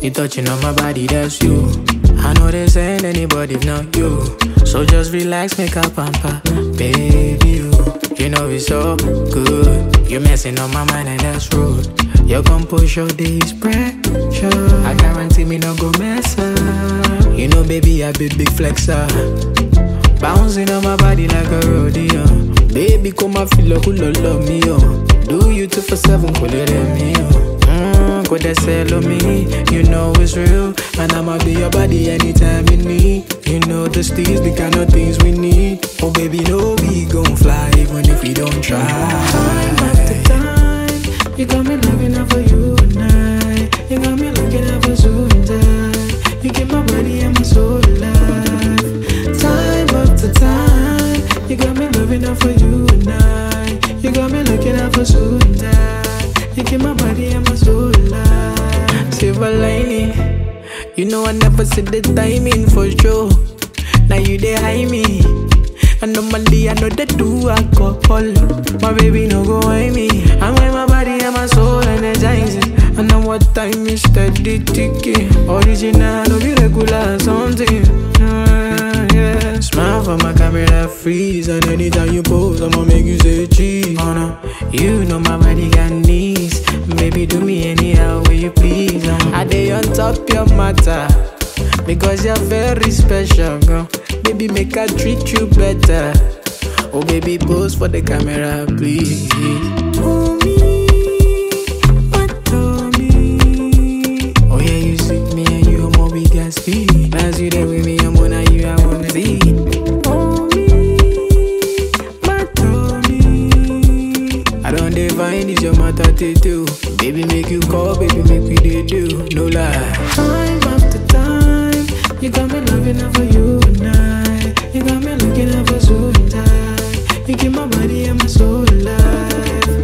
You touching on my body, that's you. I know they saying anybody if not you. So just relax, make a pamper, baby you know it's so good. You messing on my mind and that's rude. Your composure days pressure. I guarantee me no go mess up. You know baby I be big flexer. Bouncing on my body like a rodeo. Baby come and feel like you love me Do you 247 cool it me go they sell on me. You know it's real. And I'ma be your body anytime you need. You know the steez, the kind of things we need. Oh baby, no, we gon' fly even if we don't try. Time after time, you got me loving up for you and I. You got me looking up for soon time. You get my body and my soul alive. Time after time, you got me loving up for you and I. You got me looking up for soon time. You get my body and my soul alive. Silver lining, you know I never said the timing for sure. Now you they hide me. And normally I know they do alcohol. My baby no go hide me. I'm with my body and my soul energizing. I know what time is steady ticking. Original, no be regular something. Yeah. Smile for my camera freeze. And anytime you pose, I'ma make you say cheese. Oh no, you know my body got knees. Baby do me anyhow will you please. I dey on top your matter. Because you're very special, girl. Baby, make I treat you better. Oh, baby, pose for the camera, please. Oh, me, me. Oh, yeah, you sweet me and you, more we got speed. As you there with me, I'm on you, I wanna see. Oh, me. I don't define it's your matter to do. Baby, make you call, baby, make we do. No lie. Time after time. You got me loving up for you and I. You got me looking up for soon time. You keep my body and my soul alive.